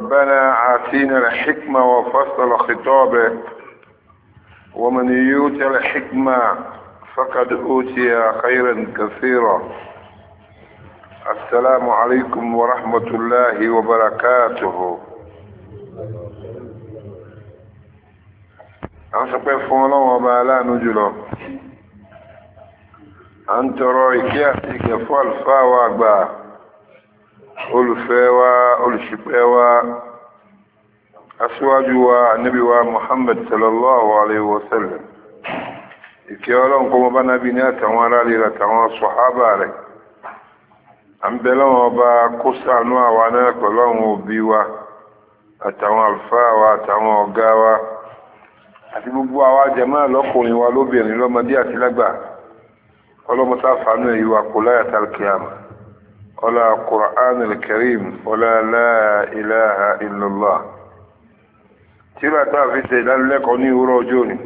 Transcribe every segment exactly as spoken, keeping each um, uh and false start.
ربنا آتينا الحكمة وفصل خطابه ومن يؤت الحكمة فقد أوتي خيرا كثيرا. السلام عليكم ورحمة الله وبركاته. أنسى فولا وبالا نجلو أنت رأيك فال فاوا با olùfẹ́wà olùṣìpẹ̀wà aṣíwájú wa Ànábì wa Muhammad sallallahu alaihi wasallam ìkẹ́ Ọlọ́run kó mọ́ bá nábi ní àtàwọn ará lè àtàwọn sọ̀hábà rẹ̀. À ń bẹ lọ́wọ́ ọba kó ṣàánú àwa náà pẹ̀lú àwọn òbí wa àtàwọn àlùfáà wa àtàwọn ọ̀gá wa àti gbogbo àwa jàmáà lọ́kùnrin wa lóbìnrin lọ́mọdé àti lágbà. ọlọ́mọta fàánú èyí wa kò láyà tàlkìyàmà ọlá Qur'an al-Karim ọlá la ilaha illallah. tíra tàà fi ṣe ìdánilẹ́kọ̀ọ́ ní ìwúrọ̀ ọjọ́ ni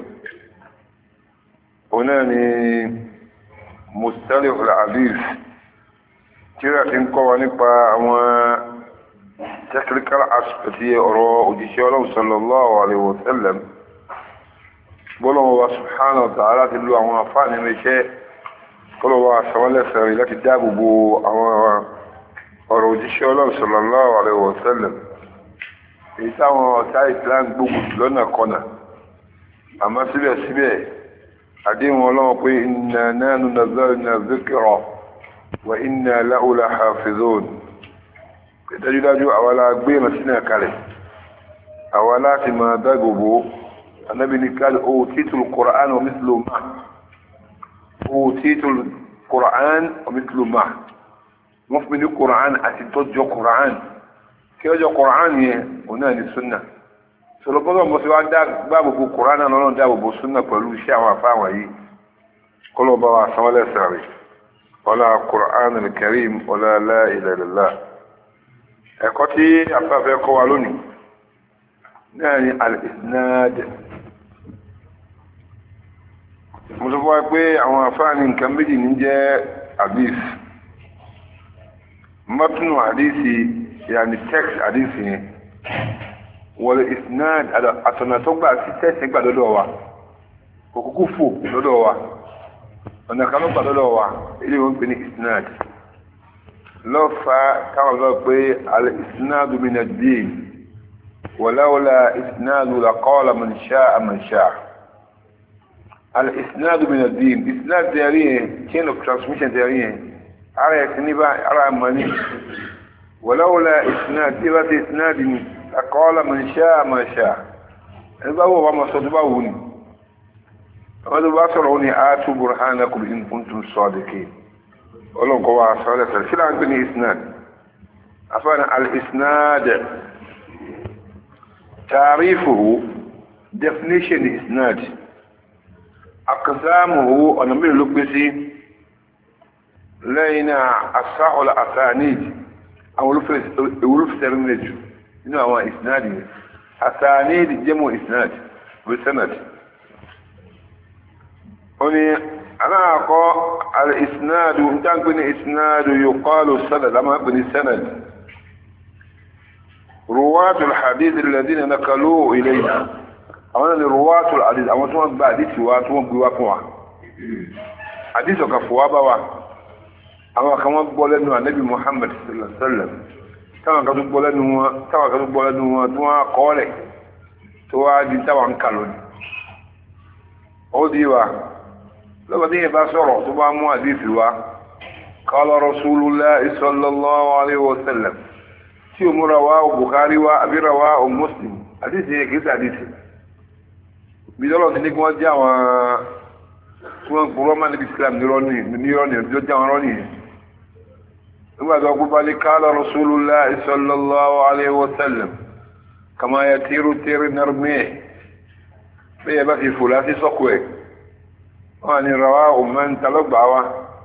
ọ̀nà ni Mustalah al-Hadith, tíra ti ń kọ́ wa nípa àwọn technical aspect ọ̀rọ̀ òjíṣẹ́ Ọlọ́run sallallahu alaihi wasallam. bọ́lọ́wọ́ wa subhanahu wa ta'ala ti lo àwọn àfáà nínú iṣẹ́ kọlọ̀wọ́ àṣàwọ́lẹ́sẹ̀rẹ̀ láti dáàbòbò àwọn ọ̀rọ̀ òjíṣẹ́ Ọlọ́run sallallahu alaihi wasallam. èyí táwọn ọ̀tá Islam gbógun lọ́nà kọnà àmọ́ síbẹ̀síbẹ̀ àdéhùn Ọlọ́run pé inna nahnu nazzalna dhikra wa inna lahu lahafizun. dájúdájú àwa la gbé ìrìnsínà kalẹ̀ àwa láti máa dáàbòbò. Ànábì ní qala utitul Qur'an wa mithluhu ma'ah utitul Qur'an wa mithluhu ma'ah. wọ́n fún mi ní Qur'an àti tọ́jọ́ Qur'an kí ọjọ́ Qur'an yẹn òun náà ní súnà. sọ̀rọ̀ bọ́lọ̀ mọ́ sí wá dáàbòbò Qur'an náà lọ́nà dáàbòbò súnà pẹ̀lú iṣẹ́ àwọn àfáwọn yìí kọ́lọ̀ bá wa sanwó-lẹ́sẹ̀ rẹ̀ ọlá Qur'an al-Karim ọlá la ilaha illallah. ẹ̀kọ́ tí afẹ́fẹ́ kọ́ wa lónìí náà ni al-isnad. mo sọ fún wa pé àwọn àfáàní nǹkan méjì ní jẹ́ hadith. matnu hadisi yàní text hadisi yẹn wal isnad àtọ̀nà tó gbà sí text gbà lọ́dọ̀ wa òkúkú fò lọ́dọ̀ wa ọ̀nà kan ló gbà lọ́dọ̀ wa ilé wọn pè ní isnad. lọ́fà táwọn lọ pé al-isnad min ad-din ولولا إسناد لقال من شاء من شاء. الإسناد من الدين إسناد داريه chain of transmission داريه على يتنبع على أماني. ولولا إسناد إذا إسناد لقال من شاء من شاء. إذا هو ما صدبوني وهذا بصروني آتوا برهانكم إن كنتم صادقين. ولو قوى صالحة شو عندني إسناد أفانا الإسناد تعريفه definition إسناد أقسامه أنا من لقبسي لينا أصح الأسانيد أو لفظ سرنج إنه هو إسناد. أسانيد جمع إسناد بسند. هني أنا أقول الإسناد إنتان بني إسناد يقال السند لما بني سند رواة الحديث الذين نقلوه إلينا. أولا رواة الحديث أولا تون بعديث واتون بواقوا حديث وكفوا بوا أما كما قولنا النبي محمد صلى الله عليه وسلم كما قد قولنا كما قد قولنا توا قوله توا دي توا نقلون أوديوا لما دي باسورو توا مو حديث وا قال رسول الله صلى الله عليه وسلم tí o múra wá Bukhari wá abíra wá o Muslim àdíṣe yẹ kìí sí àdíṣe bí lọ́lọ́ ti ní kí wọ́n jẹ́ àwọn tí wọ́n gbọ́rọ́ máa níbi Islam nírọ́nì tó jẹ́ àwọn rọ́nì yẹn. nígbàtí wọ́n gbọ́bá lè qala Rasulullah sallallahu alaihi wasallam kama yatiru tiri narmih bẹ́ẹ̀ bá fi fò láti sọ́kù ẹ̀ wọ́n ni rawa o máa ń talọ́gbà wa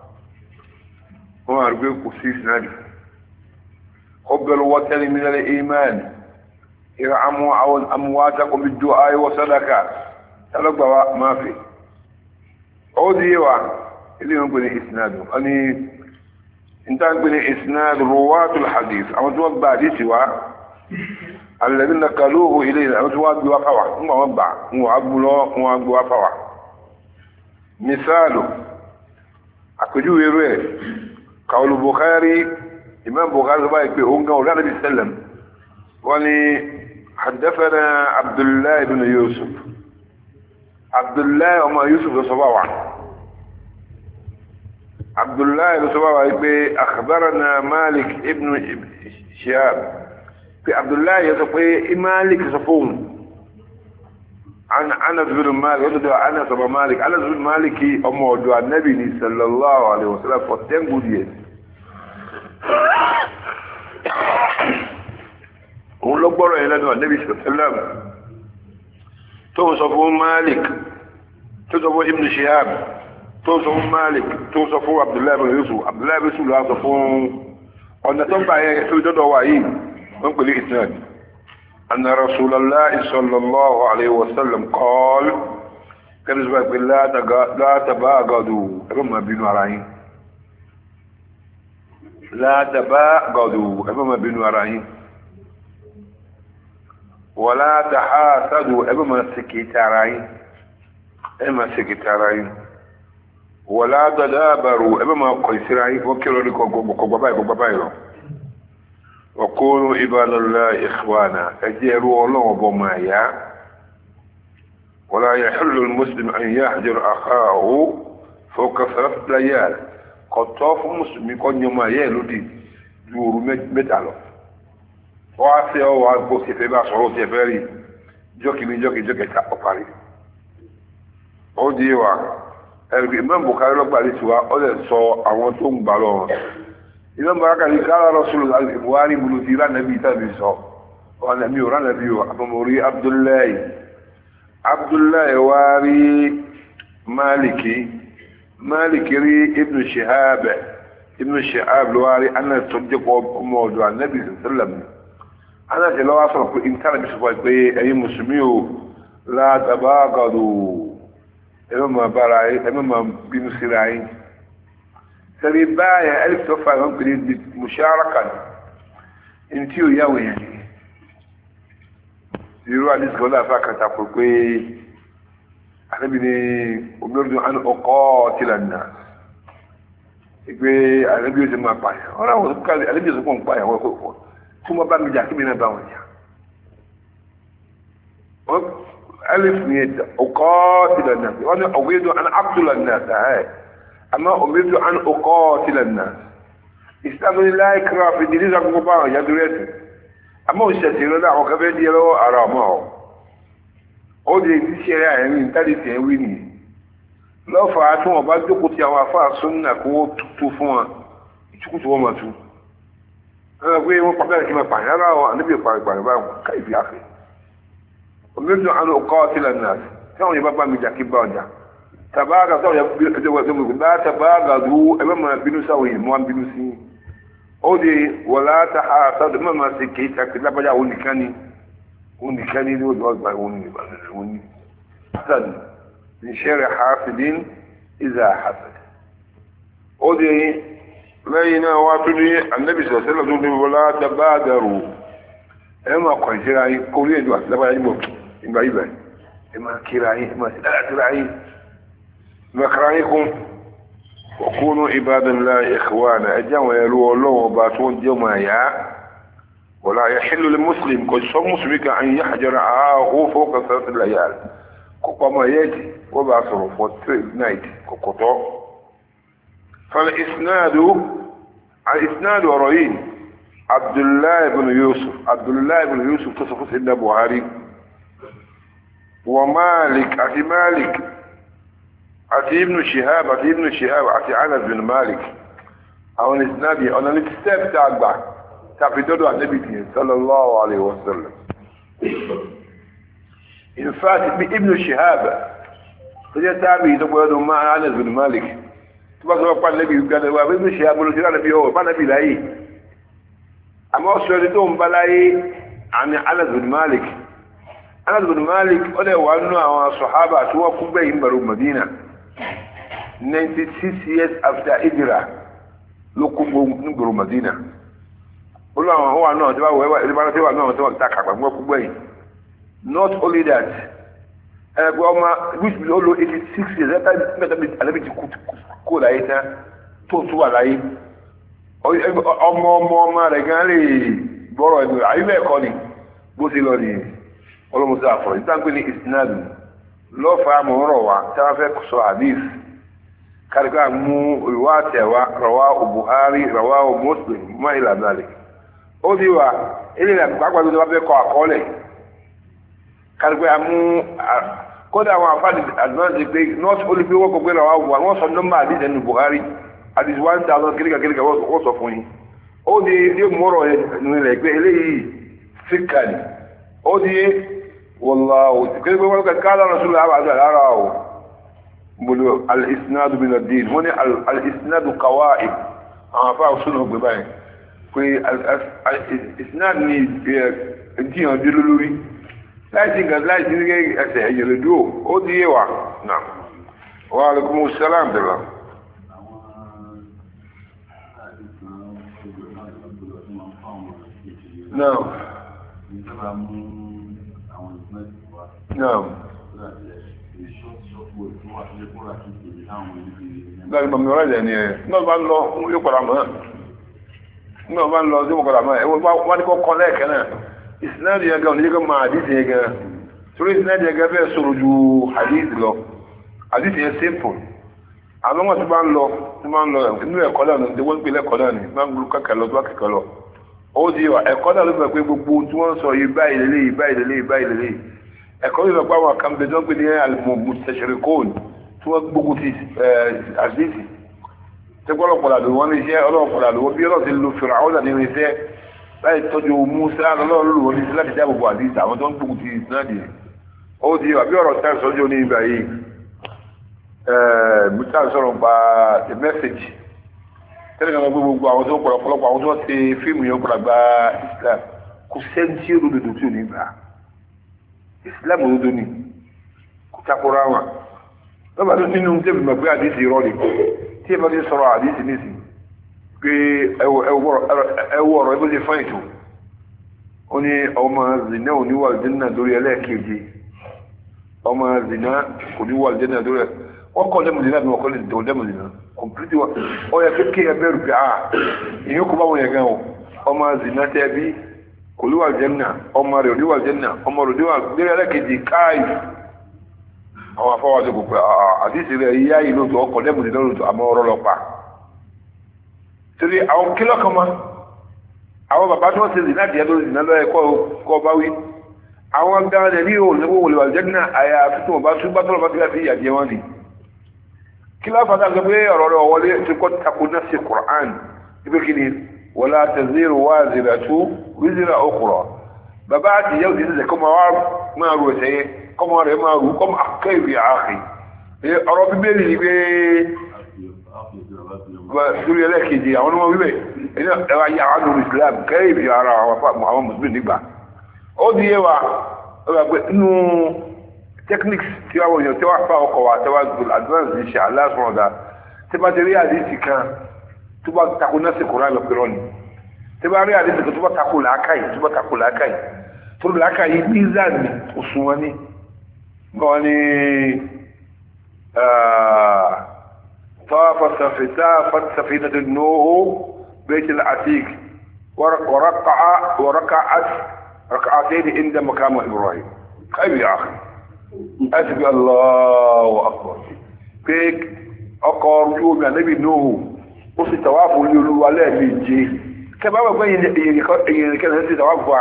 wọ́n àrùgbé kò sí sinadi. حب الوطن من الإيمان ارعموا أمواتكم بالدعاء وصدقة تلقوا ما في أوديوا اللي يقول إسناده أني انت يقول إسناد رواة الحديث أما تقول بعد سوا الذين نقلوه إلينا أمسوا بوافوا ومبع وعبلوا وعبوا مثاله أكجو يروي قول البخاري إمام بخاري بايك بهونغا ولا نبي سلم ولي حدثنا عبد الله بن يوسف عبد الله وما يوسف الصباوع عبد الله بن صباوع أخبرنا مالك ابن شهاب في عبد الله يتقي مالك صفون عن أنس بن مالك يدعى أنس بن مالك أنس بن مالك أمه دعا النبي صلى الله عليه وسلم فتن قدية قول لك برا إلى دعا النبي صلى الله عليه وسلم توصفون مالك توصفون ابن شهاب توصفون مالك توصفون عبد الله بن يوسف عبد الله بن يوسف لا تصفون قلنا تنبع يحسوا وعين نقول إثنان أن رسول الله صلى الله عليه وسلم قال كنسبة بالله لا تباغضوا أما بينوا عليهم لا تباغضوا أما بينوا عليهم ولا تحاسدوا أما سكيتارين أما سكيتارين ولا تدابروا أما قيسرين وكيلوا لكم بقبائي بقبائي وقولوا عباد الله إخوانا أجيروا الله وبمايا ولا يحل المسلم أن يحجر أخاه فوق ثلاث ليال قد طاف مسلم يكون يوم يلودي جور متعلق وعسي أو عزبوسي في باس عروسي فاري جوكي من جوكي جوكي تأقفاري أودي واقع الإمام بخاري لك بعد سواء أولي سوء أولتهم بالون إمام بركة قال رسول الله الإبواري بلوثيرا نبي تابي سوء وأنا أميورا نبي أموري عبد الله عبد الله واري مالكي مالكي ري ابن شهاب ابن شهاب الواري أنا تصدق موضوع النبي صلى الله عليه وسلم أنا لو أصل إن كان بسبب أي مسلمي لا تباغضوا إمام براي إمام بن سراي سريبايا ألف توفى ممكن مشاركة انتيو ياوي يعني يروح نسخة فاكرة تقول كوي أنا بني أمرت أن أقاتل الناس إكوي أنا بيوزي ما بايا أنا أقول أنا بيوزي ما بايا ثم بام جاكي بنا باونيا ألف نيت أقاتل الناس وأنا أريد أن أقتل الناس هاي أما أريد أن أقاتل الناس استغفر الله إكراه في دين زكو باون يا دريت أما أستغفر الله وكفى ديالو أرامه ó di ìṣẹ́rẹ́ àìrí ìtàdìtì ẹ̀wí ni lọ́fà tí wọ́n bá jókòó tí àwọn afá súnnà kó tó fún wọn ìtúkùtù wọn máa tú ẹgbẹ́ pé wọ́n pàdánù kí máa pààyàn ara wọn níbi ìpàrìpàrì bá wọn káìfì àfẹ́ omídùn àánú ọkọ̀ sílẹ̀ náà tí àwọn yẹn bá bá mi jà kí bá ọjà tàbáàgà tí àwọn yẹn bá tàbáàgà rú ẹgbẹ́ máa bínú sáwọn yẹn mọ́ bínú sí ó di wọ̀lá ta àtàdé máa máa ṣe kéé tàbí lábájá òun nìkan ni ونكاني له الوضع وني حسن من شر حاسد إذا حسد ودي لينا واتني النبي صلى الله عليه وسلم ولا تبادروا اما قيسراي قولي دوا لا يجب إما إبا إما كراي إما سلاعي ما كرايكم وكونوا عباد الله إخوانا أجاوا يلو الله وباتون جمايا ولا يحل للمسلم كل شخص مسلم أن يحجر أخاه فوق ثلاث ليال كما يأتي وبعثره فوق نايت كقطع فالإسناد الإسناد ورئين عبد الله بن يوسف عبد الله بن يوسف تصف سيدنا بوهاري ومالك أتي مالك أتي ابن شهاب أتي ابن شهاب أتي أنس بن مالك أو الإسناد أنا نتستفت أكبر تعبدوا عن النبي صلى الله عليه وسلم إن فات ابن شهاب فجاء تابعي تقول مع أنس بن مالك تبقى سبقا النبي قال ابن شهاب قالوا سيرا نبي هو ما نبي لاي أما أسألتهم بلاي عن أنس بن مالك أنس بن مالك قال وأنه الصحابة سوى كبين برو مدينة ninety-six years after Hijrah لو كبين برو مدينة ó lọ àwọn wà náà tí wọ́n wẹ̀ tí wọ́n wà náà tí wọ́n ta kàgbà gbọ́ gbogbo yìí not only that ẹgbẹ́ ọmọ which ó lo eighty six years ẹ̀ta mẹ́ta bí alẹ́bí ti kú láyé tán tó tún wà láyé ọmọ ọmọ ọmọ rẹ̀ gan lè gbọ́rọ̀ ẹ̀dùn àyíbẹ̀ ẹ̀kọ́ ni bó ti lọ nìyẹn ọlọ́mọdé àfọ̀ ìtàgbé ní ìsinádù lọ́fà àmọ̀rọ̀ wa tí wọ́n fẹ́ sọ hadith káríká mú ìwà àtẹ̀wá rawahu Buhari rawahu Muslim má ìlà dálẹ̀ ó di wa ilé ìlà pàápàá tó wọ́n fẹ́ kọ àkọọ́lẹ̀ káríká mú kódà àwọn àfáàdì advance pé not only pé wọ́n kọ pé rawahu wọ́n sọ nọ́mbà hadith ẹnu Buhari hadith one thousand kíríkà kíríkà wọ́n sọ fún yín ó di ilé mọ́rọ̀ ẹ̀ pé eléyìí fíkàlì ó di والله كيف يقول قال رسول الله بعد الأراه الإسناد من الدين هنا الإسناد قواعد أنا فاهم شنو ببين في الإسناد ني الدين الدلولي لا يصير لا يصير أسهل يردو أودي وا نعم وعليكم السلام بالله نعم Naam. Láti mọ̀mí ọ̀rọ̀ ìjẹ̀ ni ẹ̀ náà bá ń lọ yóò padà mọ́ náà bá ń lọ sí ọkọ̀dà mọ́ ẹ̀wọ̀n wá ní kọ́kọ́ lẹ́ẹ̀kẹ́ náà ìsináàdì yẹn gan oníjẹ́ kan máa àdìsí yẹn gan torí ìsináàdì yẹn gan bẹ́ẹ̀ sọ̀rọ̀ ju àdìsí lọ àdìsí yẹn simple àwọn ọmọ tó bá ń lọ tó bá ń lọ inú ẹ̀kọ́ náà ní wọ́n ń pè lẹ́kọ̀ọ́ náà ní máa ń gbúrú kẹ́kẹ́ lọ tó bá kẹ́kẹ́ lọ ó di ẹ̀kọ́ náà ló fẹ́ pé gbogbo tí wọ́n ń sọ yìí báyìí lélẹ́yìí báyìí lélẹ́yìí báyìí lélẹ́yìí ẹ̀kọ́ yìí lọ́pọ̀ àwọn àkàmbẹ̀jọ́ pé ní al-mustashriqun tí wọ́n gbógun ti àdìsí tẹ́gbọ́lọpọ̀ làdùn wọn ní iṣẹ́ ọlọ́pọ̀ làdùn wọn bí ọlọ́ ti lo Fir'aun nínú iṣẹ́ láì tọ́jú Musa lọ́lọ́rùn wọn ní iṣẹ́ láti dáàbò àdìsí àwọn tó ń gbógun ti ìsinádì ó di àbí ọ̀rọ̀ tá sọ́jọ́ ní ibà yìí Musa sọ̀rọ̀ pa the message tẹ́lẹ̀ kan gbogbo àwọn tó pọ̀lọpọ̀ àwọn tó ti fíìmù yẹn pọ̀lọ̀ gba Islam kò sẹ́ńtì olódodo tí ò ní gbà Islam olódodo ni kò takora wọn lọ́ba tó nínú tẹ́bí mọ̀ pé àdìsí rọ́ọ̀lì tí ẹ bá ti sọ̀rọ̀ àdìsí nìsí pé ẹwọ ọ̀rọ̀ ẹgbẹ́ ti fún ètò ó ní ọmọ zina oníwà jẹ́nà lórí ẹlẹ́ẹ̀kejì ọmọ zina oníwà jẹ́nà lórí wọ́n kọ́ lẹ́mù zina bí wọ́n kọ́ lè dẹ̀wọ̀ lẹ́mù zina kọ̀mpútì wọn ó yẹ kéèké ẹbẹ̀rù pé ah ìyẹn kó bá wọn yẹ gan o ọmọ zina tẹ́ bí kò níwà jẹ́nà ọmọ rẹ̀ oníwà jẹ́nà ọmọ rẹ̀ oníwà lórí ẹlẹ́ẹ̀kejì káì àwọn afọwọ́ àti gbogbo àdísì rẹ̀ yíyá yìí lóòtọ́ ọkọ̀ lẹ́mùdí lóòtọ́ àmọ́ ọ̀rọ̀ lọ́pa torí àwọn kílọ̀ kan mọ́ àwọn bàbá tó ń ṣe zìnà díẹ̀ lórí zìnà lọ́yẹ kọ́ bá wí àwọn gbára ní òwòlẹ́wò wòlẹ́wà jẹ́nà àyà àfitún ọba tó bá tọ́lọ́ bá tó fi ìyàjẹ́ wọn ni kílọ̀ fàtà sọ pé ọ̀rọ̀ rẹ̀ wọlé ti kọ́ tako náà sí Qur'an ibi kí ni wala taziru waziratu wizra ukhra bàbá àti ìyá òdì kọmọ rẹ̀ máa rú kọmọ akẹ́rì àáfì ọ̀rọ̀ bíbélì ní pé lórí ẹlẹ́kejì àwọn ọmọ wíwẹ̀ ẹwà yà wà lórí Islam kẹ́rì ara àwọn mùsùlùmí nígbà ó di ẹwà ọ̀rọ̀ pé inú techniques tí wọ́n yàn tí wọ́n pa ọkọ̀ wà tí wọ́n advance ní ṣe aláṣọ́ọ̀dá tí bá ti rí àdísì kan tó bá takò náà sí kòrán lọ pẹ̀rọ ni tí bá rí àdísì kan tó bá takò làákàyè tó bá takò làákàyè tó làákàyè ní ìzáàmì òṣùwọ̀n ni wọ́n ni طاف سفينة نوح بيت العتيق ورقع وركعت ركعتين عند مقام إبراهيم كيف يا أخي أسبي الله أكبر كيك أقار جوم يا نبي نوح وسي توافوا ليولوا عليه بيجي كما بقى يكن هسي توافوا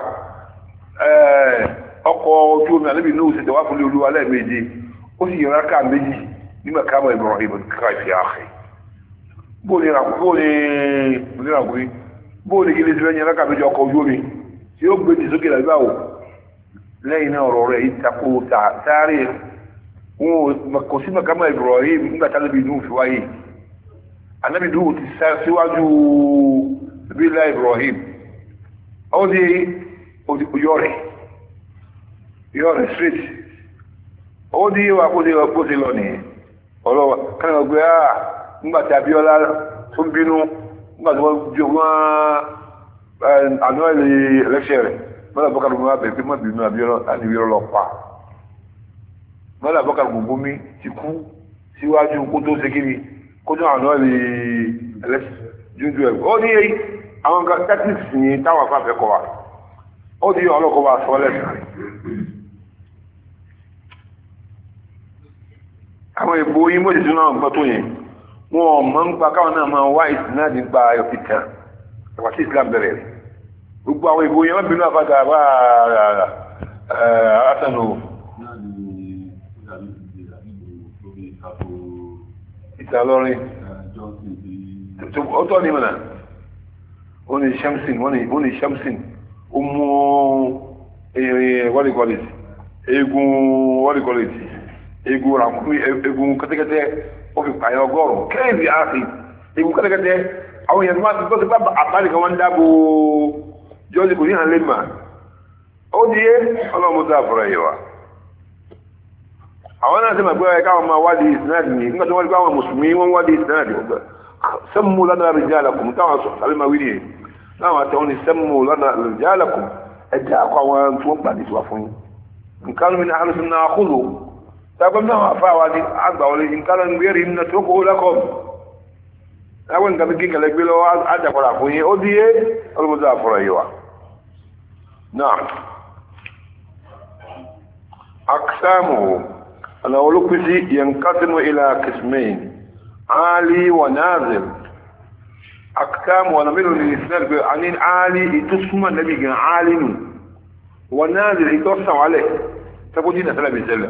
ọkọ̀ ojú omi àlébi ní òsèdè wá fún olúwa lẹ́ẹ̀mejì ó sì yọra ká méjì nígbà káàmọ̀ Ibrahim ká ìfẹ́ ààrẹ bóòlì ìrànkúrí bóòlì kí lè ti fẹ́ yẹra ká méjì ọkọ̀ ojú omi tí ó gbé ti sókè lágbà wò lẹ́yìn náà ọ̀rọ̀ rẹ̀ ìtakò tààrí wọn kò sí káàmọ̀ Ibrahim nígbà tálẹ́bì inú fi wáyé ànábì inú ti síwájú bílá Ibrahim ó di oyọ rẹ̀ yọ rẹ̀ straight ó ní wà kó ti lọ ní ọlọ́wà kánà ọgbẹ́ àà nígbàtí Abíọ́lá tó ń bínú nígbàtí wọ́n jọ wọ́n àná ilé ẹlẹ́ṣẹ̀ rẹ̀ mọ́lá bọ́kà ló máa bẹ̀ pé má bínú àbíọ́lọ́ láti wíọ́ lọ pa mọ́lá bọ́kà gbogbo mi ti kú síwájú kó tó ṣe kiri kó tó àná ilé ẹlẹ́ṣẹ̀ jújú ẹ̀ ó ní àwọn tactics ní táwọn afáfẹ́ kọ wa ó di ọlọ́kọ̀ wa sọ lẹ́sàn àwọn ìbò yí mọ́ ìsinú àwọn gbọ́ tó yẹn wọn mọ́ ń pa káwọn náà máa wá ìsìn náà nípa ìtàn ẹ̀wà sí Islam bẹ̀rẹ̀ gbogbo àwọn ìbò yẹn wọ́n bínú àfáàdà bá àásánù ìtàlọ́rin ó tọ́ ní mọ̀nà wọ́n ni Shamsin wọ́n ni Shamsin ó mú wọ́lìkọ́lìtì eégún wọ́lìkọ́lìtì eégún ràkúnmí eégún kẹ́tẹ́kẹ́tẹ́ ó fi pààyàn ọgọ́rùn-ún kẹ́ẹ̀bì ààfin eégún kẹ́tẹ́kẹ́tẹ́ àwọn èèyàn máa tó ti bá àbárí kan wọ́n ń dábò jọ́sí kò ní hàn lè mà ó di é ọlọ́mọdé àfọ̀rọ̀ yìí wa àwọn náà ti mọ̀ pé káwọn máa wádìí ìsináàdì ní nígbà tí wọ́n rí pé àwọn mùsùlùmí wọ́n wádìí ìsináàdì ọgbà sẹ́mú lánàá rijalakum táwọn sọ tàbí máa wí nìyẹn láwọn àtẹwọn ni sẹ́mú lánàá rijalakum ẹ̀jẹ̀ àkọ́ àwọn tí wọ́n gbàdí tiwa fún yín nǹkan mi ní alùsùn náà kúlò tàbí náà wà fáwa ní àgbà wọlé nǹkan mi gbé rí nínú tó kó lẹ́kọ̀ọ́ láwọn nǹkan mi kíkẹlẹ gbé lọ́wọ́ àjàkọ̀rà fún yín ó di yé ọlọ́mọdé àfọ̀rọ̀ yìí wa náà aksamu أنا أقول لك ينقسم إلى قسمين عالي ونازل أقسام ونميل للإسلام عن عالي تسمى النبي عالي ونازل يتوسع عليه تقول دينا سلام السلام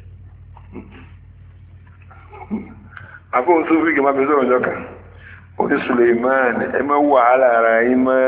أقول صوفي كما بيزور جوكا قل سليمان إما هو على رأيما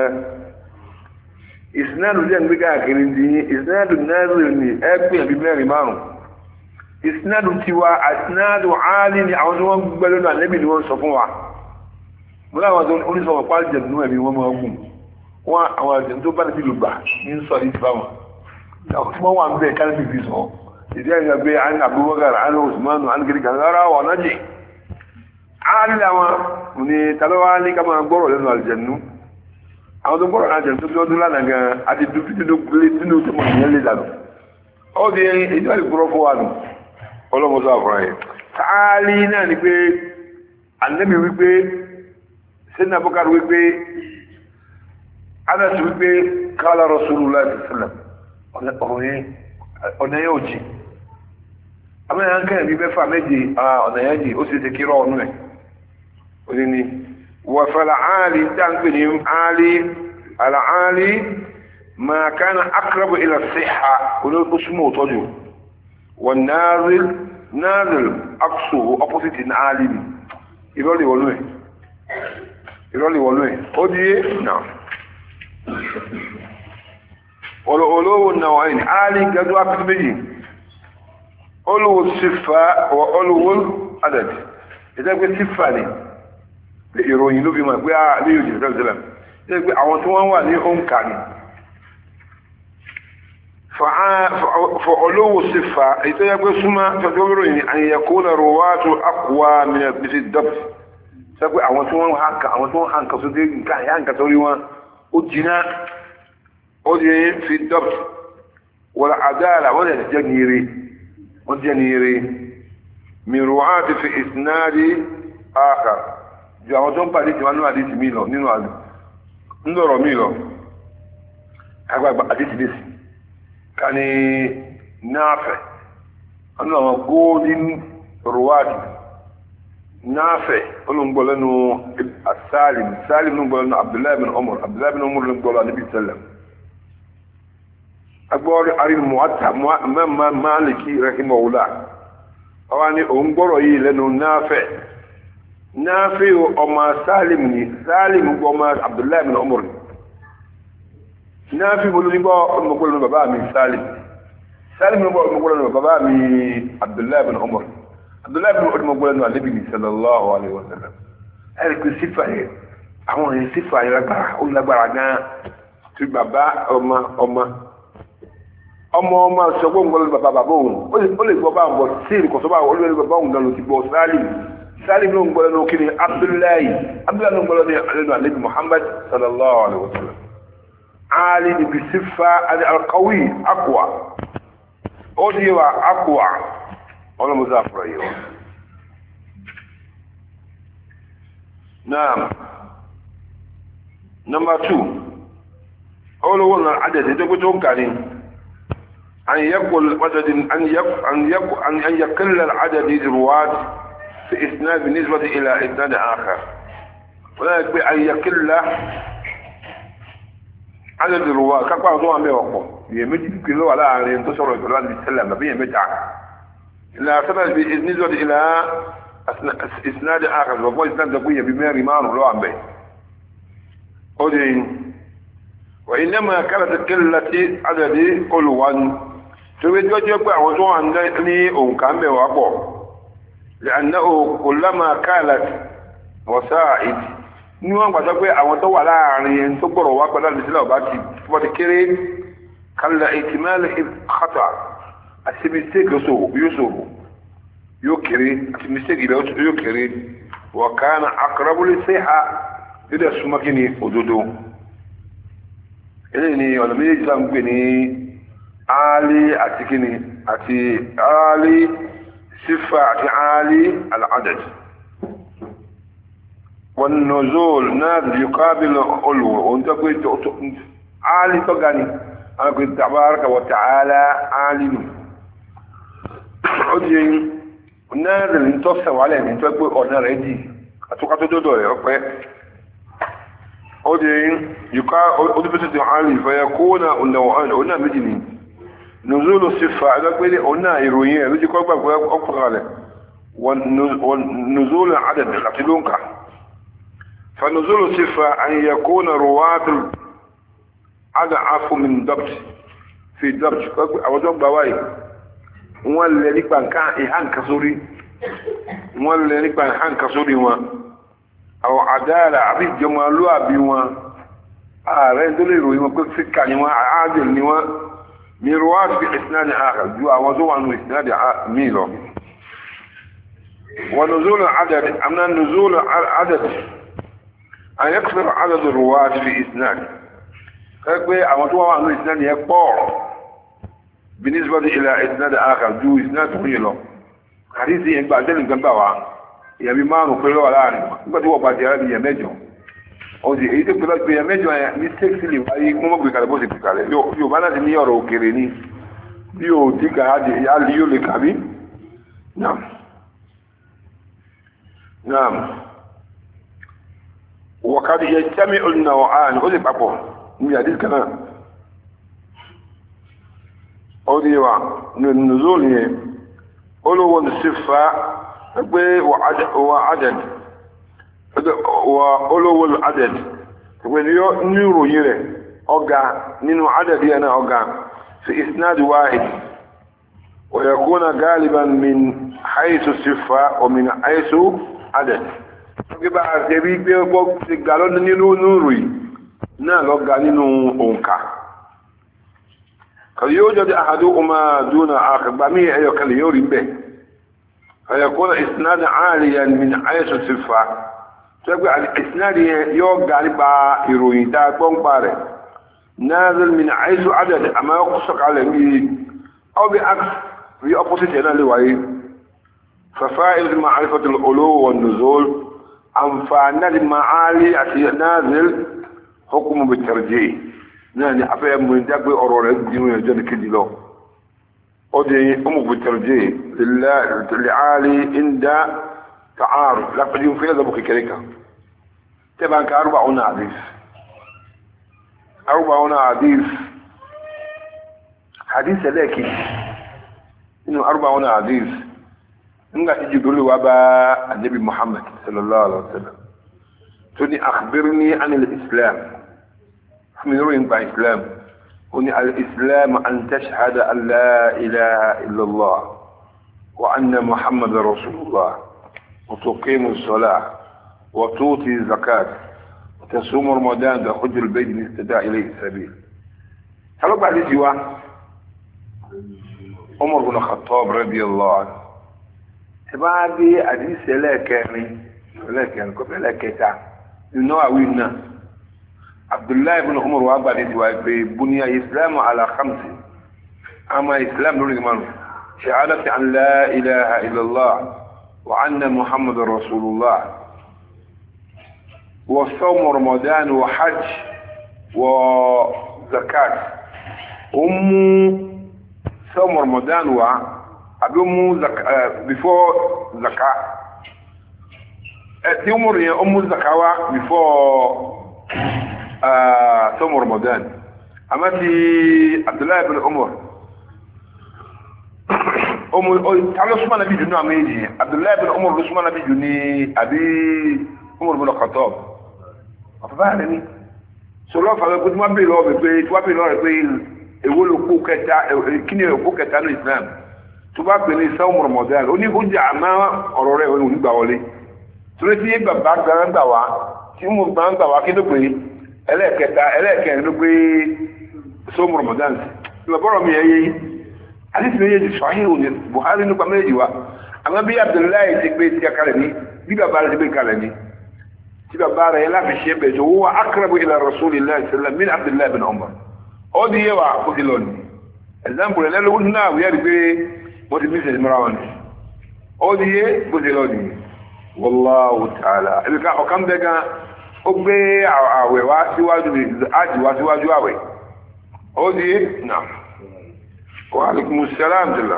إسناد جان بقى كريندي إسناد النازل أكبر بماري مانو ìsinádù tiwa àsinádù áálì ni àwọn tí wọ́n gbẹ́lẹ́ náà lẹ́bì ni wọ́n sọ fún wa mọ́ láwọn tó oníṣọ́wọ́ pàálì jẹ̀dùnú ẹ̀mí wọ́n mọ́ ọgbùn wọ́n àwọn àjẹ́ tó bá níbi lùgbà ní sọ ní ti báwọn tí wọ́n wà ń bẹ́ kálífì fi sọ ìdí ẹ̀yà pé a ní Abubakar a ní Usmanu a ní kiri kan lára wà náà jẹ́ áálì làwọn ní talọ́wà ní ká máa gbọ́rọ̀ lẹ́nu àlùjẹ̀nú àwọn tó gbọ́rọ̀ àjẹ́ tó lọ́dún lánàá gan àti dúdú tó mọ̀ ìyẹn lè dànù ó di ìjọ ìgbọ́rọ̀ fún wa nù ọlọ́mọdé àfúráyẹ̀ tààlì náà ni pé annabi wípé sínú Abubakar wípé Anas wípé qala Rasulullah sallam ọ̀nà yóò jì àmìyàn ń kẹ́yẹ̀ bí mẹ́fà méjì ọ̀nà yóò jì ó sì ti kírọ ọ̀nà ẹ̀ ó ní ni wà fàlà áàlì táǹkì ní áàlì àlàáàlì ma kana aqrabu ila as-sihha olóòsùmọ̀ òtọ́jú والنازل نازل أقصه opposite العالم يرولي ولوه يرولي ولوه أودي نعم والأولو النوعين عالي قدوا أكثر بيجي أولو الصفة وأولو العدد إذا قلت صفة لي لإيروني لو بما قوى ليوجد صلى الله عليه وسلم إذا قلت عوانتوان وعلي أمكاني فعلو الصفة يتجب سما تدور أن يكون رواة أقوى من مثل الضبط سأقول أوانتون هانك أوانتون هانك صديق كان هانك توريوان أجنا أجنا في الضبط والعدالة ولا جنيري وجنيري من رواة في إسناد آخر جاوتون بعدين جوانو حديث ميلو نينو حديث ندورو ميلو أقول حديث بس كان نافع أنا golden رواد نافع قالوا نقول إنه السالم سالم نقول إنه عبد الله بن عمر عبد الله بن عمر نقول النبي صلى الله عليه وسلم أقول أري المعتة ما ما مالكي رحمه الله أواني أنقول إيه لأنه نافع نافع أما سالم سالم أما عبد الله بن عمر náà fi bolo nígbọ́ ọmọkúrò ní bàbá mi Salim Salim nígbọ́ ọmọkúrò ní bàbá mi Abdullahi bin Umar Abdullahi bin ọmọkúrò ní alẹ́bìnì sallallahu alaihi wasallam ẹ̀rì pé sífà yẹ àwọn èèyàn sífà yẹ lágbára ó lágbára gan tí bàbá ọmọ ọmọ ọmọ ọmọ sọgbọ́n gbọ́lọ́ bàbá bàbá òun ó lè gbọ́ bá ń bọ̀ sí ìrìkọ̀ sọ́bà olórí bàbá òun gan ló ti gbọ́ Salim Salim ló ń gbọ́lọ́ ní kí ni Abdullahi Abdullahi ló ń gbọ́lọ́ ní alẹ́bìnì Muhammad sallallahu alaihi wasallam عالي بصفة القوي أقوى أودي وأقوى ولا مضاف أيوه نعم نمبر اثنين أول العدد تقولون قاعدين أن يقل عدد أن يق أن يق أن يقل العدد الرواة في إسناد بالنسبة إلى إسناد آخر ولا يكفي أن يقل عدد الرواة كقوا عضوا عم يوقفوا يمد كيلو على أن ينتصر القرآن بالسلام ما بين متع إلا سبب بالنسبة إلى إسناد آخر وهو إسناد قوي بمير إيمان ولو عم بين أودين وإنما كانت قلة عدد قلوان تريد وجهك عضوا عندني أنكم بوقفوا لأنه كلما كانت وسائد نيوان باتاكو àwọn tó wà láàrin tó gboro wá pẹ̀lú ìsìlẹ̀ ọba ti tó ti kéré kala ihtimal khata àti mistake so yóò so yóò kéré àti mistake ibe yóò kéré wa kana aqrabu li siha ida sumakini òdodo ele ni ọ̀nà méjì la ngbe ní ali àti kini àti ali sifa àti ali al adad والنزول نازل يقابل علو وانت قلت عالي تغني انا قلت تبارك وتعالى عالم ودين نازل انتصر عليه انت قلت انا ريدي اتوقع تدودو يا ودين يقابل عالي فيكون النوعان هنا مجني نزول الصفه على قولي هنا يرويه يجي كوكب اكثر عليه والنزول عدد الاتلونكا فنزول صفة أن يكون رواة أضعف من ضبط في ضبط أو ضبط بواي ولا نكبان كان إيهان كسوري ولا نكبان إيهان كسوري أو عدالة عبيد جمالوا بيوا آرين دولي روي ما كنت فكا نوا عادل نوا من رواة بإسناد آخر جوا وضوء عنه إسناد ميلو ونزول عدد أمنا نزول عدد أن يكثر عدد الرواة في إسناد كيف أمتوا عن إسناد يكبر بالنسبة إلى إسناد آخر جو إسناد طويل حديثي إن بعد ذلك جنبوا يبي ما نقول ولا عارف قد هو بعد هذا يمجو أو دي إذا كنت بيمجو مستكسي لي كم بيكال بوسي بيكال يو يو بنا تنيارو كيرني يو تيكا هذه يالي يو لكابي نعم نعم وقد يجتمع النوعان قولي بابو من هذه الكلام قولي من النزول هي قولوا والصفة وعدد وقولوا العدد نيرو يري أوغا نينو عدد أنا أوغا في إسناد واحد ويكون غالبا من حيث الصفة ومن حيث عدد gbígbà àtẹ̀rí pé ọgbọ́ ti gbà lọ́nà nínú núrù náà lọ ga nínú òǹkà kàrí yóò jọ di àhàdó ọmọ dúnà àkàgbà mí ẹyọ kalẹ̀ yóò rí bẹ́ ẹ̀yọ̀kọ́nà ìsinádà àríyàn min àyẹ́sù ti fa tó gbé ìsinádà yóò ga nípa ìròyìn dá gbọ́npa rẹ̀ nazil min àyẹ́sù adad àmà ọkọ̀ sọ̀kalẹ̀ ní ọbí aks rí opposite ẹ̀ náà lè wáyé ففائد معرفة العلو والنزول أنفعنا المعالي أتي نازل حكم بالترجيح نعني أفيا من داقي أرور الدين يجد كدلو أدي أمك بالترجيح لله لعالي عند تعارف لا قديم في هذا بكي كريكا تبعا كأربعون حديث أربعون حديث حديث لكن إنه أربعون حديث نغا جبريل وابا النبي محمد صلى الله عليه وسلم توني اخبرني عن الاسلام من روين با اسلام هني الاسلام ان تشهد ان لا اله الا الله وان محمد رسول الله وتقيم الصلاه وتؤتي الزكاه وتصوم رمضان وتحج البيت ان استطاع اليه السبيل هل بعد جوا عمر بن الخطاب رضي الله عنه تبادي حديث لكن لكن قبل لكتا النووي لنا عبد الله بن عمر وابا دي بني الاسلام على خمس اما الاسلام نور الإيمان شهادة ان لا اله الا الله وان محمد رسول الله وصوم رمضان وحج وزكاة ام صوم رمضان و ابي زكاة before زكاة اتي عمر يا ام زكاة before آه صوم رمضان اما في عبد الله بن عمر ام تعالوا اسمع نبي جنو اميجي عبد الله بن عمر اسمع نبي جني ابي عمر بن الخطاب افهمني سولو فا كنت ما بي لو بي تو بي لو بي ewo lo ku kẹta kini o ku kẹta ní Islam tó bá pè ní صوم رمضان ó ní ó jẹ́ àmà ọ̀rọ̀ rẹ̀ ó ní gbà wọlé torí tí bàbá gan gbà wá tí mo gbà gbà wá kí ló pé ẹlẹ́kẹta ẹlẹ́kẹrin ló pé صوم رمضان ló bọ́rọ̀ mi ẹyẹ àdìsí méjèèjì sahih ní Buhari nípa méjì wa àmọ́ bí Abdullahi ti gbé ti kalẹ̀ ní bí bàbá rẹ̀ ti gbé kalẹ̀ ní tí bàbá rẹ̀ láfi ṣe bẹ̀ tó wọ́n aqrabu ila Rasulillahi sallallahu alaihi wasallam min Abdullahi bin Umar ó di yé wa ó ti lọ ní example rẹ̀ lọ́wọ́ náà wíyá rí pé wọ́n ti mísẹ̀ mara wọn ní ó di yé bó ti lọ ní wallahu ta'ala ẹbí ká ọ̀kan bẹ́ gan ó gbé àwẹ̀ wá síwájú ájì wá síwájú àwẹ̀ ó di yé náà wa alaikumus salam jùlọ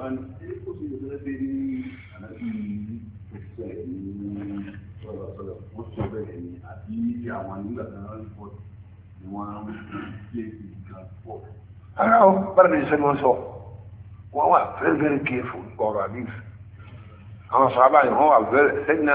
ara o bára ní ìṣẹ́ wọn sọ wọ́n wà very very careful ọ̀rọ̀ àdíf àwọn sọ́ábà yìí wọ́n wà very sẹ́gbìnà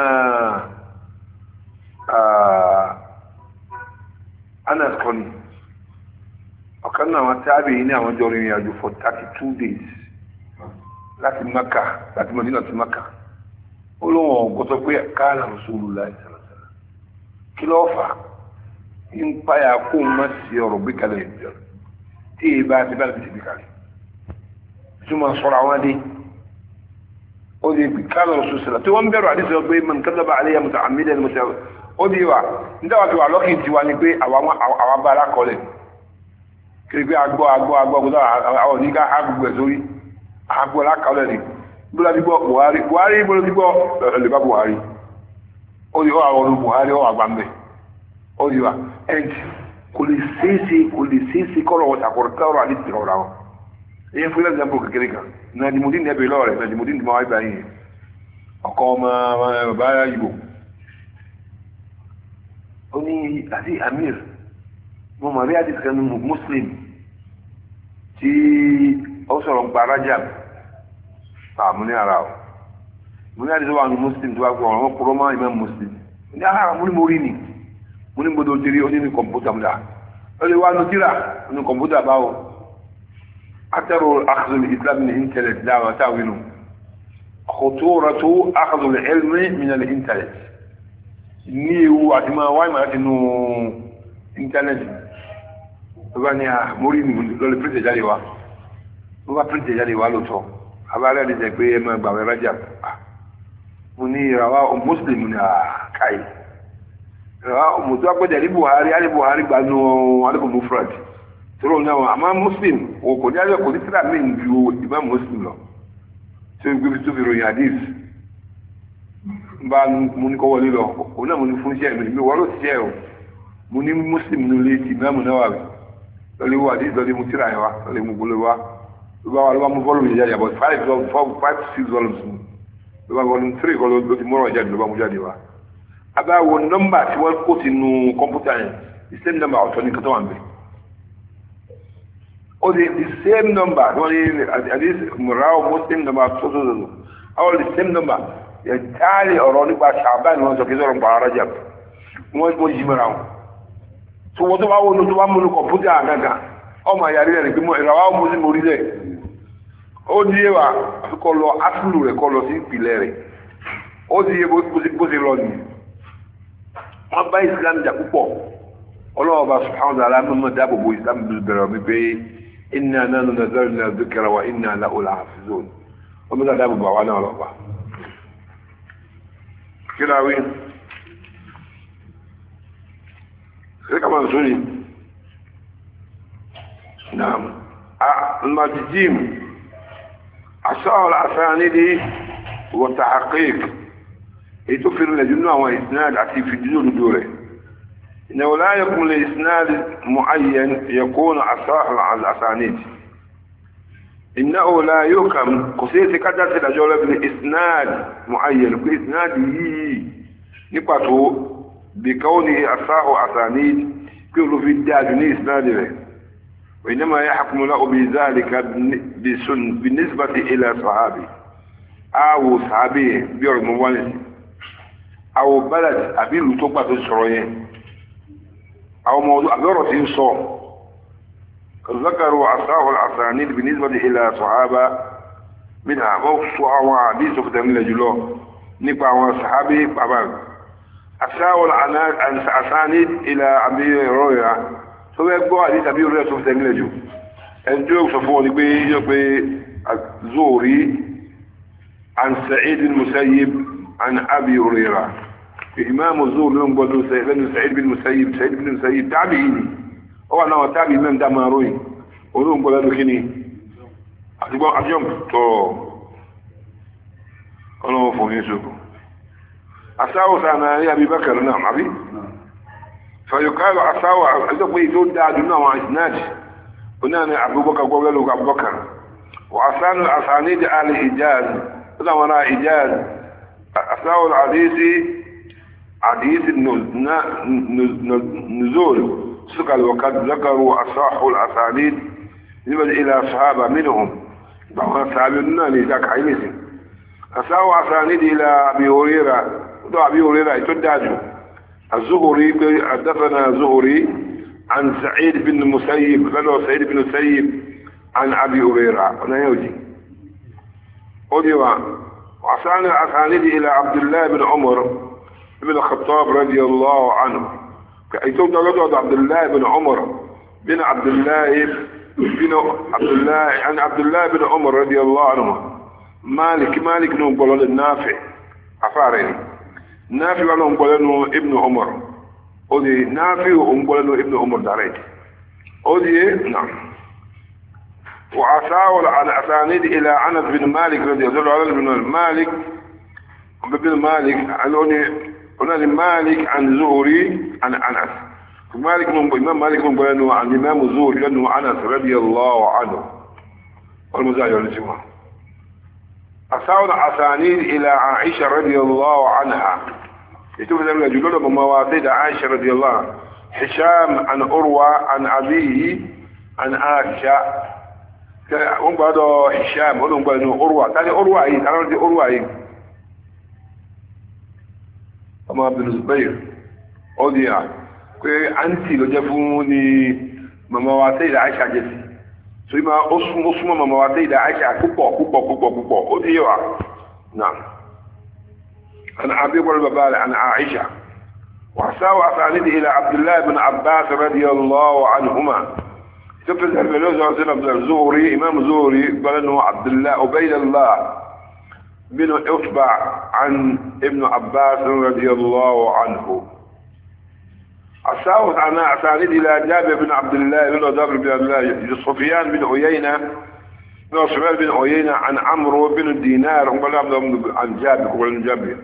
Anas kọ́ni ọ̀kan náà wọ́n tábì ní àwọn jọ rìnrìn àjò for thirty two days láti Maka láti Madina ti Maka ó lóun ọ̀gọ́tọ̀ pé káàlà Rasulullah sallallahu kí ló fà ń páyà kó má sí ọ̀rọ̀ bí kalẹ̀ ìjọ tí è bá ti bá ti bí kalẹ̀ túnmọ̀ sọ́rọ̀ àwọn dé ó di káàlà Rasulullah tí wọ́n bẹ̀rù àdísọ́ pé man kadaba alayya muta'ammidan ó di wà ní dáwà tí wà lọ́kì tí wà ní pé àwọn bá alákọọlẹ̀ kiri pé agbọ́ agbọ́ agbọ́ gbọ́dọ̀ àwọn oníká agbègbè ẹ̀ sórí agbọ́ alákọọlẹ̀ ni bọ́lá ti gbọ́ Buhari Buhari bọ́lá ti gbọ́ ẹ̀lẹ́bá Buhari ó di ó àwọn olú Buhari ó àgbà mẹ́ ó di wa ẹ̀ǹtì kò lè ṣeéṣe kò lè ṣeéṣe kọ́rọ̀ wọn ṣàkọrọ̀ kọ́rọ̀ àti ìtìrọ̀ ra wọn èyí fún ilé ẹ̀gbọ́n kékeré kan Najimudin ní ẹbẹ̀ lọ́rẹ̀ Najimudin ti máa wáyé báyìí ọkọ̀ ọmọ bàbá Ìgbò ó ní àti Amir mo mọ̀ rí àdìsí kan nínú Muslim tí ó sọ̀rọ̀ ń pa Rajab àmú ní ara ọ̀ mo ní àdìsí wà ní Muslim tó wá gbọ́ ọ̀rọ̀ wọn kúrọ́ mọ́ Imam Muslim ní ara mo ní mo rí ni mo ní gbọdọ̀ tiri ó ní ní kọ̀mpútà mu dà ó lè wá nùtírà ní kọ̀mpútà báwo atẹ́rù akhdhul islam ní internet dáwà táwínú khuturatu akhdhul ilmi min al internet ní ewu àti máa wáyé máa ti nù internet tó bá ní à mórí ní lọ́lẹ̀ print jáde wá ó bá print jáde wá lóòótọ́ abáyé àti jẹ́ pé ẹ máa gbàwé rájà mo ní ìràwá muslim ní àkáyé mutu agbẹ́dẹ̀ ní Buhari alì Buhari gbanú alìbò mufrad tó rọ̀ náà àmá muslim o kò ní alẹ́ kò ní sílá mí ju ìmá muslim lọ tí ó gbé tó fi ròyìn hadith bá mú ní kọwọ́ lílọ o náà mú ní fún iṣẹ́ ìmìnì wọ́n ló ti jẹ́ o mú ní muslim ní ilé ti Imam Nawawi lọ́lẹ́ wà hadith lọ́lẹ́ mú tíra ẹ̀wá lọ́lẹ́ mú gbólé wá ló bá wà ló bá mú volume jáde about five four five six volumes ló bá volume three kọ́ ló ti mọ́rọ̀ jáde ló bá mú jáde wá abawo nọ́mbà tí wọ́n kó sínú kọ̀mpútà yẹn the same number ọ̀tọ̀ ní kẹtọ́ wà ń bẹ̀ ó di the same number wọ́n ní àdís mùráwọ̀ muslim number tó tó tó àwọn the same number yẹ táàlì ọ̀rọ̀ nípa ṣàbá ni wọ́n sọ kí sọ̀rọ̀ nípa Rajab wọ́n wọ́n yí mẹ́ra wọn tó wọ́n tó bá wọ́n tó bá mú ní kọ̀mpútà àgàgà ọmọ àyàrí rẹ̀ pé ìràwọ̀ muslim orílẹ̀ ó di yé wa kọ́ lọ áfúlù rẹ̀ kọ́ lọ sí ìpìlẹ̀ rẹ̀ ó di yé bó ṣe lọ nìyí wọ́n bá Islam jà púpọ̀ ọlọ́ọ̀bá subhanahu wa ta'ala mọ́ dáàbòbò Islam bẹ̀rẹ̀ wípé inna nahnu nazzalna dhikra wa inna lahu lahafizun wọ́n mọ́ dáàbòbò àwọn náà lọ́pàá kí láwí كمان سوري نعم المجيم أصحاب الأسانيد والتحقيق يتوفر لجنة وإسناد عتي في الجنود دوره إنه لا يكون لإسناد معين يكون أصحاب الأسانيد إنه لا يحكم قصيت كذا تلجول بالإسناد معين بإسناد نقطه بكونه أصحاب أسانيد كل في الداجن إسناده وإنما يحكم له بذلك بالنسبة إلى صحابي أو صحابي بيور موالس أو بلد أبي لطبة السرويين أو موضوع أبيور تنصر ذكروا أصحاب الأسانيد بالنسبة إلى صحابة منها موسوعة وعديث فتنين لجلو نقع صحابي بابا أصحاب الأسانيد إلى أبي هريرة ثم يقول حديث أبي هريرة فتنين لجلو أنجوك صفوني بي زوري عن سعيد المسيب عن أبي هريرة إمام الزور لهم قالوا سعيد بن المسيب سعيد بن المسيب تابعيني هو أنا تابعي من دماروي ولهم قالوا كني أتبع أجيهم تو أنا فهم يسوق أساو سانا أبي بكر نعم أبي فيقال أساو إذا بيجود دادنا وإسناد هنا أبو بكر قالوا أبو بكر وأسان الأسانيد آل إجاز هذا وراء إجاز أساو الحديث حديث النزول سقل وقد ذكروا أصح الأسانيد لمن إلى صحابة منهم بعض صحابينا لذاك حينيسي أساو أسانيد إلى أبي هريرة ودع أبي هريرة يتداجوا الزهري حدثنا زهري عن سعيد بن المسيب قالوا سعيد بن المسيب عن أبي هريرة أنا يوجي أوديوا وأسان الأسانيد إلى عبد الله بن عمر بن الخطاب رضي الله عنه كأيتم تقولوا عبد الله بن عمر بن عبد الله بن عبد الله عن عبد الله بن عمر رضي الله عنه مالك مالك نقول النافع عفارين نافع نقول ابن عمر أودي نافع نقول ابن عمر داريت أودي نعم وعساول عن أسانيد إلى أنس بن مالك رضي الله عنه بن مالك بن مالك قلنا مالك عن زهري عن أنس مالك من إمام مالك من بيانه عن إمام الزهري لأنه أنس رضي الله عنه والمزاج والجماعة أساول أسانيد إلى عائشة رضي الله عنها يتوفى ذلك جلولة بمواسيد عائشة رضي الله عنها هشام عن أروى عن أبيه عن عائشة هم بعده هشام هم بعده أروى ثاني أروى إيه ثاني أروى إيه أما ابن الزبير أوديا كي أنتي لو جفوني ممواتي لعيشة جسي سيما أصم أصم ممواتي لعيشة كبا كبا كبا كبا أوديا نعم أنا أبي والببال عن عائشة وحساو أسانيد إلى عبد الله بن عباس رضي الله عنهما تفز الملوز عزيز عبد الزهري إمام الزهري قال أنه عبد الله عبيد الله بن أتبع عن ابن عباس رضي الله عنه أساوت عن أسانيد إلى جابر بن عبد الله بن جابر بن الله سفيان بن عيينة بن سفيان بن عيينة عن عمرو بن الدينار عن جابر بن جابر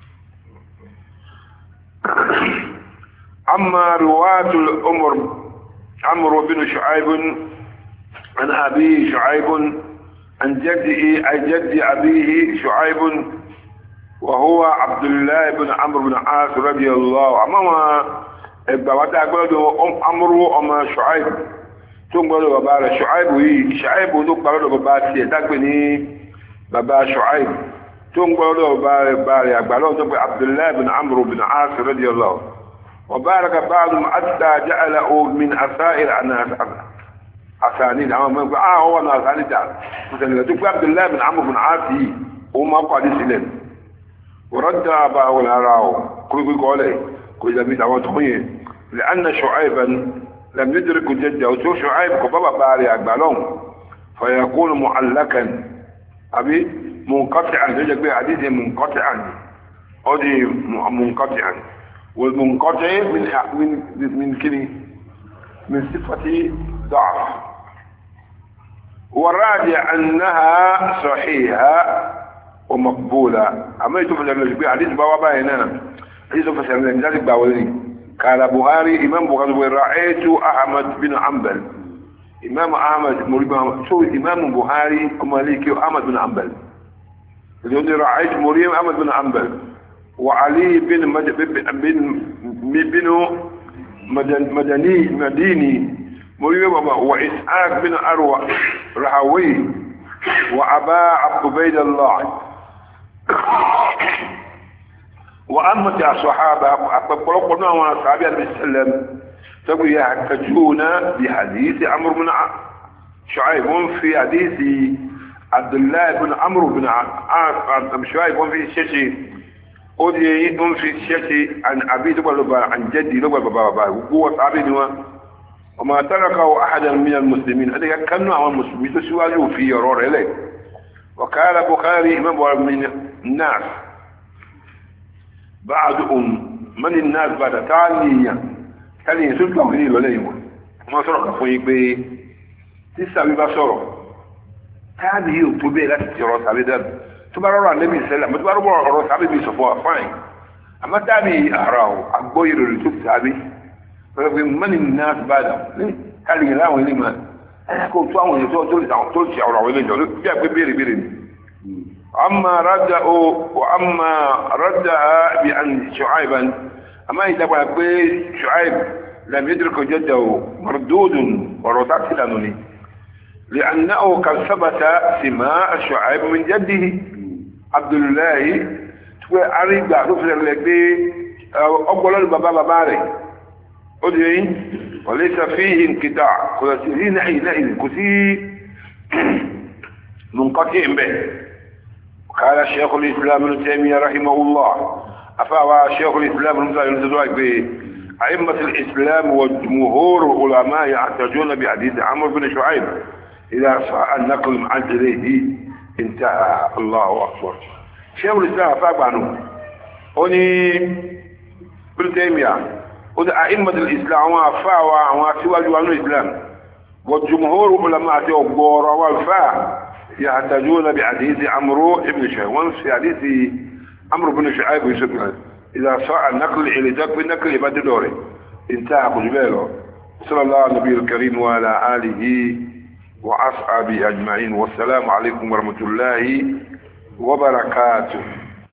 أما رواة الأمر عمرو بن شعيب عن أبيه شعيب عن جده أي جد أبيه شعيب وهو عبد الله بن عمرو بن عاص رضي الله عنه أما بابا أقول عمرو أما شعيب ثم قالوا بابا شعيب وي شعيب ودوك قالوا بابا سيداكني بابا شعيب ثم قالوا بابا قالوا عبد الله بن عمرو بن عاص رضي الله وبارك بعضهم حتى جعله من أسائر الناس أسانيد عمام آه هو أنا أسانيد مثلا تقول عبد الله بن عمرو بن عاصي وما قال سلم ورد أباه ولا راه كل يقول عليه كل ذا بيت عوضه لأن شعيبا لم يدرك جده وشو شعيب كبابا باري أقبلهم فيكون معلقا أبي منقطعا يجب به حديث منقطعا أدي منقطعا والمنقطع من من من كني من صفة ضعف. والراجع أنها صحيحة ومقبولة. أما يتوفى الذي حديث بابا هنا حديث فسر من ذلك باولي. قال بخاري إمام بخاري رأيت أحمد بن حنبل إمام أحمد مريم شو إمام بخاري ومالكي وأحمد بن حنبل يقول رأيت مريم أحمد بن حنبل وعلي بن مد... بن بن مدن... مدني مديني مريم وإسحاق بن أروى رحوي وأبا عبيد الله وأمت الصحابة أقبلوا وأصحابي النبي صلى الله عليه وسلم تقول يحتجون بحديث عمرو بن شعيب في حديث عبد الله بن عمرو بن شعيب في الشيشي أودي في الشيشي عن أبي لبى عن جدي لبى بابا وهو صحابي وما تركه أحدا من المسلمين هذا كانوا على المسلمين تسواجوا في يرور إليه. وقال بخاري إمام من الناس بعضهم من الناس بعد تاليا تاليا سلطة وغنيل وليهم ما سرق فويك بي تسابي بصره هذه يكتبه لا تترى سابي ذلك تبارو النبي صلى الله عليه وسلم تبارو سابي بيصفوها فاين أما تابي أهراه أكبوير اللي سابي من الناس بعد تاليا لا وليما أنا كنت أقول يقول تقول شيء أو وليما جاء بيري بيري. أما ردأوا وأما ردها بأن شعيبا أما إذا قال شعيب لم يدرك جده مردود وردات لأنني لأنه قد ثبت سماء شعيب من جده عبد الله تقول أريد أفسر لك أقول البابا باباري أدري وليس فيه انقطاع كل حينئذ كثير منقطع به. قال الشيخ الإسلام ابن تيمية رحمه الله أفاوى الشيخ الإسلام ابن تيمية أئمة الإسلام والجمهور العلماء يحتجون بحديث عمرو بن شعيب إذا صح النقل عن إليه انتهى. الله أكبر. الشيخ الإسلام أفاوى عنه هوني ابن تيمية أئمة الإسلام أفاوى وسوى جوان الإسلام والجمهور العلماء يقبور والفاء يحتاجون بحديث عمرو بن شعيب في حديث عمرو بن شعيب يسمى إذا صح النقل إلى ذاك بالنقل يبدأ دوره انتهى قجباله. صلى الله على النبي الكريم وعلى آله وأصحابه أجمعين والسلام عليكم ورحمة الله وبركاته.